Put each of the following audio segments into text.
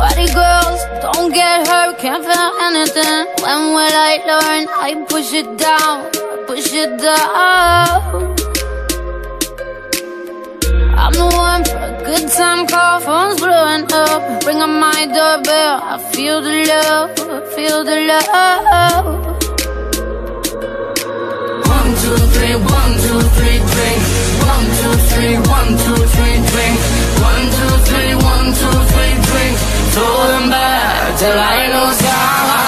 Party girls, don't get hurt, can't feel anything. When will I learn? I push it down, push it down. I'm the one for a good time call, phone's blowing up. Ring on my doorbell, I feel the love, I feel the love. 1, 2, 3, 1, 2, 3, drink. 1, 2, 3, 1, 2, 3, drink. 1, 2, 3, 1, 2, 3, drink. Throw them back till I lose time.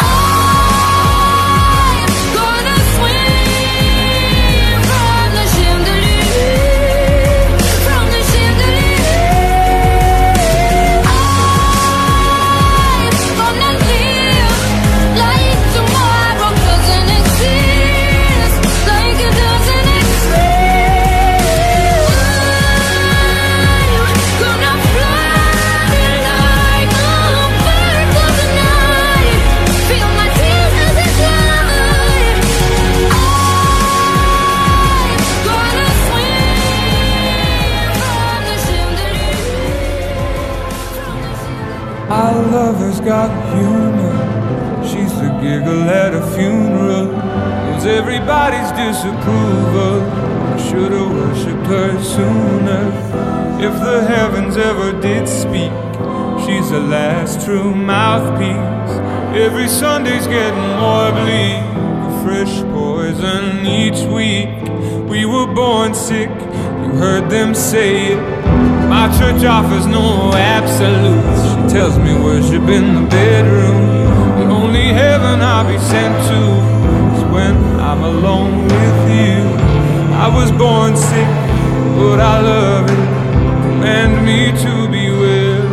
Our lover's got humor. She's the giggle at a funeral. Knows everybody's disapproval. I should've worshipped her sooner. If the heavens ever did speak, she's the last true mouthpiece. Every Sunday's getting more bleak, a fresh poison each week. We were born sick, you heard them say it. My church offers no absolutes. She tells me worship in the bedroom. The only heaven I'll be sent to is when I'm alone with you. I was born sick, but I love it. Command me to be well.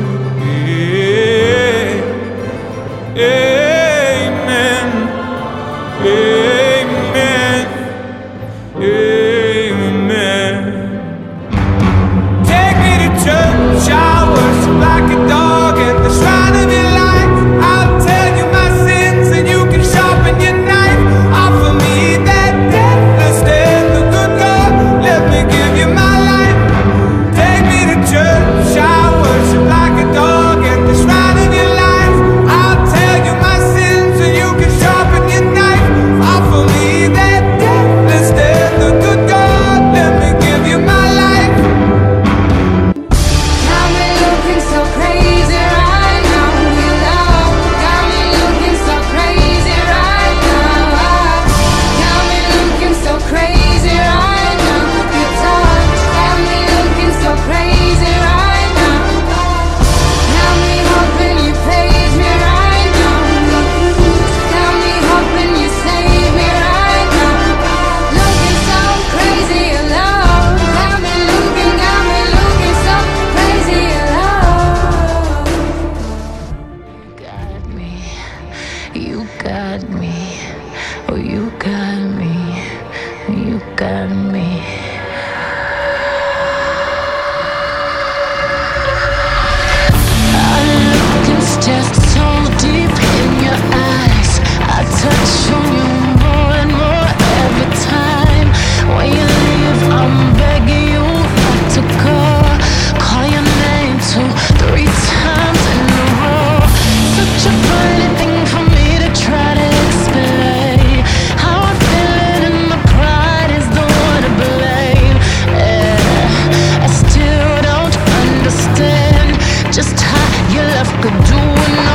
Amen. Amen. Amen. Church, I worship like a dog at the shrine of your life. I'll tell you my sins and you can sharpen your knife. Offer me that deathless death, the good God, let me give you my life. Take me to church, I worship like a dog at the shrine of your life. I'll tell you my sins and you can sharpen your knife. Offer me that deathless death, the good God, let me give you my life. Just how your love could do it.